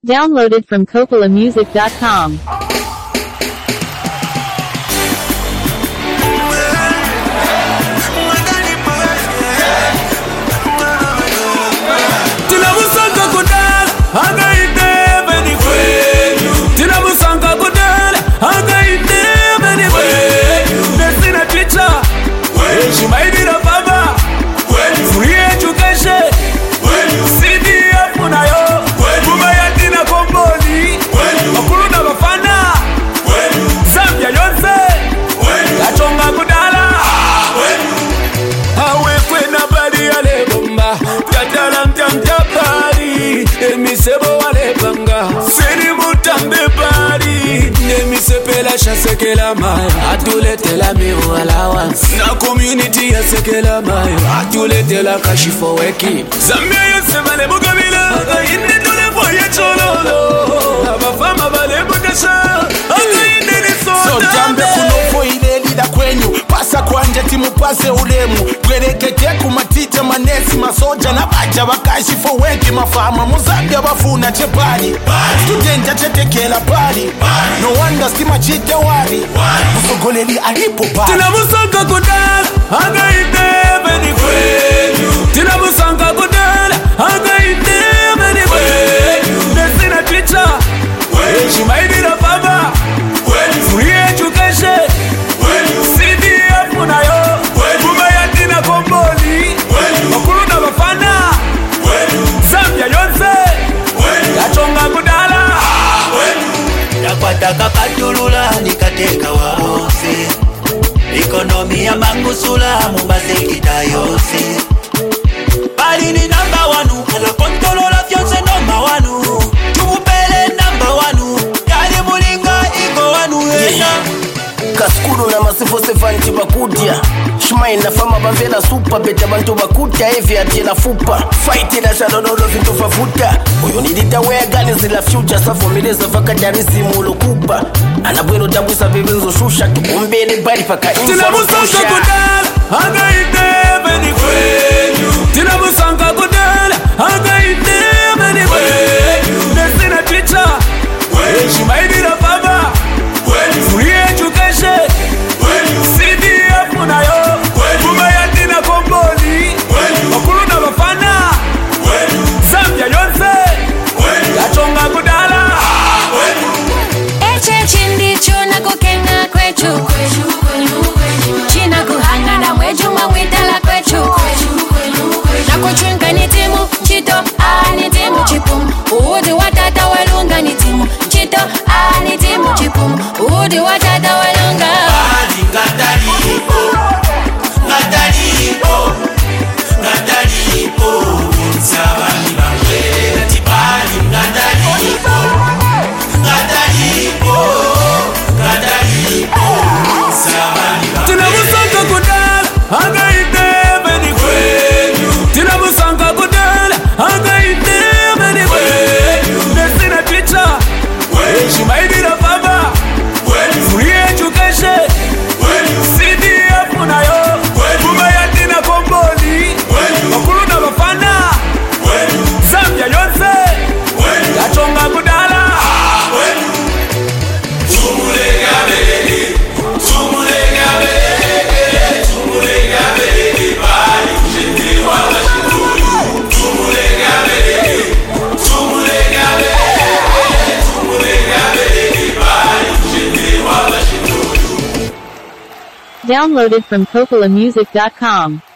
Downloaded from CoppolaMusic.com. She might be the baba. Free education. CDF unayo. Kumayatina komboni. Makuluna mafana. Zambia yonse. Kachonga kudala. Hawe kwena bari ale bomba. Tatala mtamtapari. Emisebo wale banga. Seri mutambe bari. Nemisepela shasekela maya. Atuletela miho allowance. Na community ya sekela maya. Atuletela kashifo weki. Zambia yose bale mugamila. Aga inde tule boye chololo. Abafama bale mudasha. Aga inde ni soda. So jambe kunofo ile lida kwenyu. Pasa kwanje timu pase ulemu. Kwerekete kumatita manesi masoja na baja wakashifo weki mafama. Muzambia bafuna chepali. Studenta chetekela pali. No wonder stima chite wari. Musogoleli alipo pali. Tina musanga kudala. Aga inde beni kwenyu. Tina musanga kudala. Aga inde beni kwenyu. Nesina teacher. She might be the baba. Free education. CDF unayo. Kumayatina komboni. Makuluna mafana. Zambia yonse. Kachonga kudala. Nakwataka katulula nikateka waose. Ekonomi ya mangusula mumbaze kitayose. Bali ni number one. Ala kontolola fyonse number one. Tumupele number one. Kali mulinga iko wanu ena. Kaskuru na masifo sefanti bakudia. Shmai na fama bavela super beta bantu bakutia heavy atila fupa. Fight na shadododo vintu fafuta. Uyo nilita wea gani zila future safo mileza vaka darisi mulo kupa. Anabwelo tabuisa vivenzo shusha. Tukumbele bari paka info Tina musanga kudala. Aga inde beni kwenyu. Tina musanga kudala. Aga inde beni kwenyu. Nesina teacher. She might be the baba. Free education. CDF unayo. Kumayatina komboni. Makuluna mafana. Zambia yonse. Kachonga kudala. Eche chindi chona kukenga kwechu. China kuhanga na mweju mawitala kwechu. Na kuchunga ni timu chito ani timu chipum. Udi watata walunga ni timu chito ani timu chipum. Udi watata walunga. Tina musanga kudala. Aga inde beni kwenyu. Tina musanga kudala. Aga inde beni kwenyu. Nesina teacher. She might be the baba. Free education. CDF unayo. Kumayatina komboni. Makuluna mafana. Zambia yonse. Kachonga kudala. Downloaded from CoppolaMusic.com.